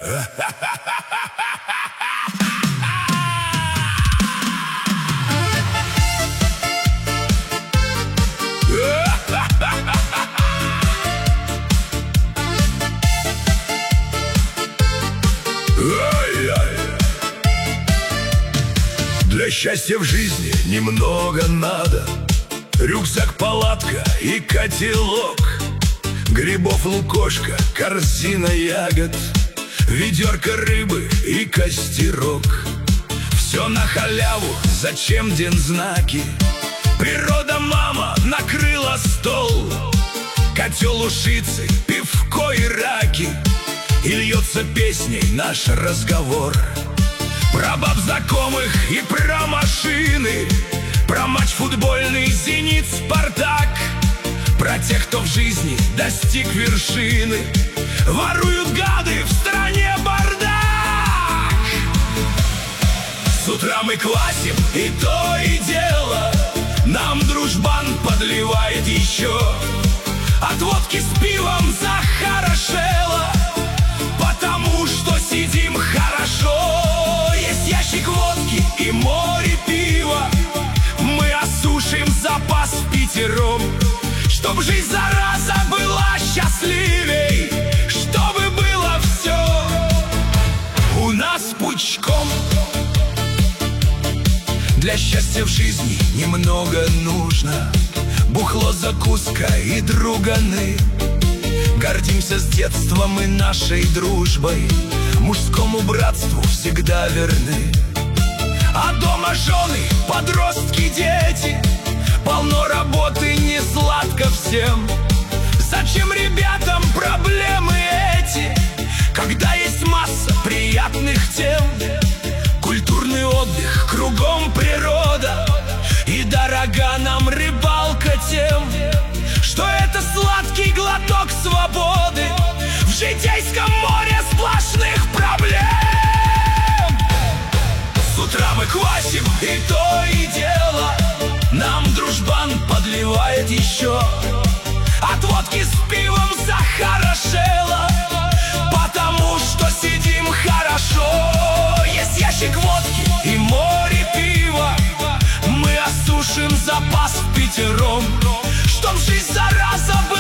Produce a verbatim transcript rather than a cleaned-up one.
Для счастья в жизни немного надо: рюкзак, палатка и котелок, грибов лукошка, корзина ягод, ведерко рыбы и костерок. Все на халяву, зачем дензнаки? Природа, мама, накрыла стол, котел ушицы, пивко и раки, и льется песней наш разговор. Про баб знакомых и про машины, про матч футбольный «Зенит», «Спартак», про тех, кто в жизни достиг вершины. Воруют гады, в стране бардак. С утра мы квасим, и то и дело нам дружбан подливает еще. От водки с пивом захорошело, потому что сидим хорошо. Есть ящик водки и море пива, мы осушим запас впятером, чтоб жизнь, зараза, была счастливей, чтобы было все у нас пучком. Для счастья в жизни немного нужно: бухло, закуска и друганы. Гордимся с детства мы нашей дружбой, мужскому братству всегда верны. А дома жены, подростки, дети, полно работы, не сладко всем. Зачем ребятам проблемы эти, когда есть масса приятных тем? Культурный отдых, кругом природа, и дорога нам рыбалка тем, что это сладкий глоток свободы в житейском море сплошных проблем. С утра мы квасим, и то и дело нам дружбан подливает еще. От водки с пивом захорошело, потому что сидим хорошо. Есть ящик водки и море пива, мы осушим запас впятером, чтоб жизнь, зараза,